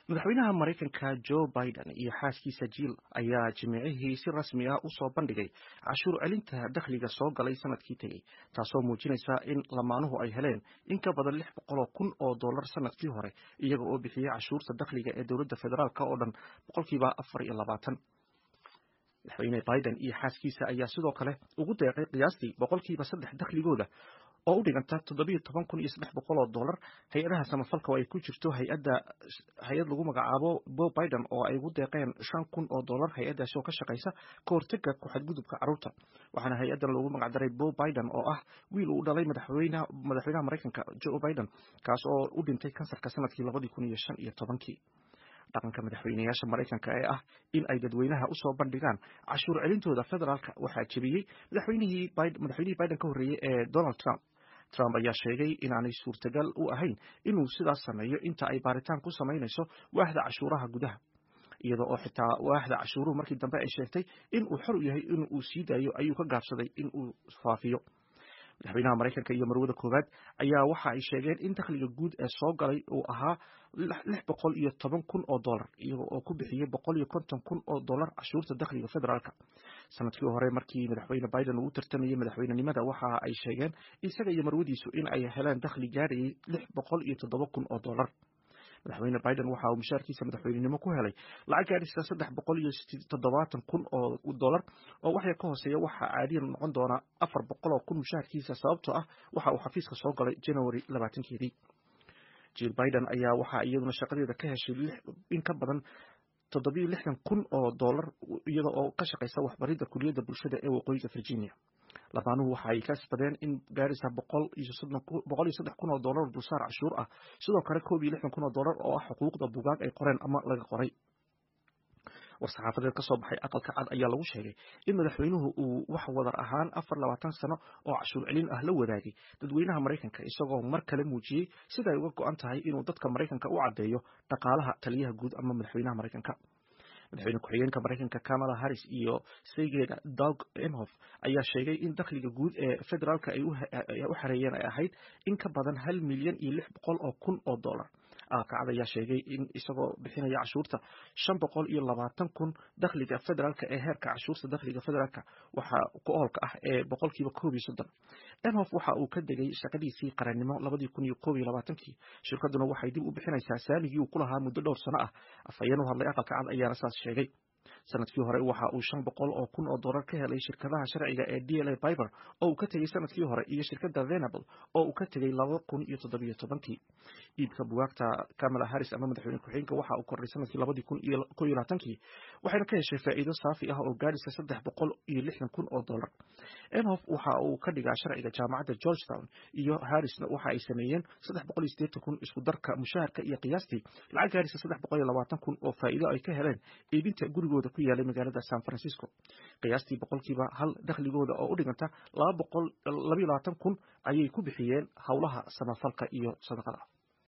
madaxweynaha Mareykanka Joe Biden iyo xaaskiisa Jill ayaa jimcihii si rasmi ah u soo bandhigay cashuur celinta dakhliga soo galay sanadkii tegey, taasoo muujinaysa in lamaanuhu ay heleen in ka badan 600,000 oo dollar sanadkii hore, iyaga oo bixiyay cashuurta dakhliga ee dowladda federaalka oo dhan 24%. madaxweyne Biden iyo xaaskiisa ayaa sidoo kale ugu deeqay qiyaastii 3% dakhligooda oo u dhiganta 17,300 dollar hay-adaha samafalka oo ay ku jirto hay'ad lagu magacaabo Bob Biden oo ay ugu deeqeen 5,000 dollar hay-adaas oo ka shaqeysa ka hortagga ku xadgudubka carruurta, waxaana hay-adan loogu magacdaray Bob Biden oo ah wiil uu dhalay madaxweynaha Mareykanka Joe Biden, kaas oo u dhintay kansarka sanadkii 2015. dhaqanka madaxweynayaasha Mareykanka ee ah in ay dadweynaha u soo bandhigaan cashuur celintooda federaalka waxaa jebiyey madaxweynihii Biden ka horreeyay ee Donald Trump. Trump ayaa sheegay inaanay suurtagal u ahayn inuu sidaas sameeyo inta ay baaritaan ku samaynayso waaxda cashuuraha gudaha, iyada oo xitaa waaxda cashuuruhu markii dambe ay sheegtay in uu xor u yahay in uu sii daayo ayuu ka gaabsaday in uu faafiyo. madaxweynaha Mareykanka iyo marwada koowaad ayaa waxa ay sheegeen in dakhliga guud ee soo galay uu ahaa 610,000 oo dollar, iyaga oo ku bixiyay 150,000 oo dollar cashuurta dakhliga federaalka. sanadkii hore markii madaxweyne Biden uu tartamayay madaxweynenimada, waxa ay sheegeen isaga iyo marwadiisu in ay heleen dakhli gaarayay 607,000 oo dollar. madaxweyne Biden waxa uu mushaarkiisa madaxweynenimo ku helay lacag gaaraysa 370,000 oo dollar, oo wax yar ka hooseeya waxa caadiyan noqon doona 400,000 mushaarkiisa, sababtoo ah waxa uu xafiiska soo galay January 20. Jill Biden ayaa waxa iyaduna shaqadeeda ka heshay in ka badan 67,000 oo dollar, iyada oo ka shaqeysa waxbaridda kulliyadda bulshada ee waqooyiga Virginia. lamaanuhu waxa ay kasbadeen in gaaraysa 103,000 oo dollar dulsaar cashuur ah, sidoo kale 61,000 oo dollar oo ah xuquuqda buugaag ay qoreen ama laga qoray. war-saxaafadeed ka soo baxay aqalka cad ayaa lagu sheegay in madaxweynuhu uu wax wadar ahaan 24 sano oo cashuur celin ah la wadaagay dadweynaha Mareykanka, isagoo mar kale muujiyey sida ay uga go'an tahay inuu dadka Mareykanka u caddeeyo dhaqaalaha taliyaha guud ama madaxweynaha Mareykanka. madaxweyne ku-xigeenka Mareykanka Kamala Harris iyo saygeeda Doug Emhoff ayaa sheegay in dakhliga guud ee federaalka ay u xareeyeen ay ahayd in ka badan 1,600,000 oo dollar. aqalka ayaa sheegay in isagoo bixinaya cashuurta 520,000 dakhliga federaalka ee heerka cashuurta dakhliga federaalka waxa ku oolka ah ee 30%. Emhoff waxa uu ka degay shaqadiisii qarannimo 2021. shirkaduna waxay dib u bixinaysaa saamigii uu ku lahaa muddo dhowr sano ah. afhayeen u hadlay aqalka cad ayaana saas sheegay. sanadkii hore waxa uu 500,000 oo dollar ka helay shirkadaha sharciga ee DLA Piper oo uu ka tegay sanadkii hore, iyo shirkadda Venable oo uu ka tegay 2017. iibka buugaagta Kamala Harris ama madaxweyne ku-xigeenka waxa uu kordhay sanadkii 2021, waxayna ka heshay faa'iido saafi ah oo gaaraysa 360,000 oo dollar. Emhoff waxa uu ka dhigaa sharciga jaamacadda Georgetown, iyo Harrisna waxa ay sameeyeen 380,000 isku darka mushaharka iyo qiyaastii lacag gaaraysa 320,000 oo faa'iido ay ka heleen iibinta gurigooda ku yaalay magaalada San Francisco. qiyaastii 1% dakhligooda oo u dhiganta 220,000 ayay ku bixiyeen howlaha samafalka iyo sadaqada.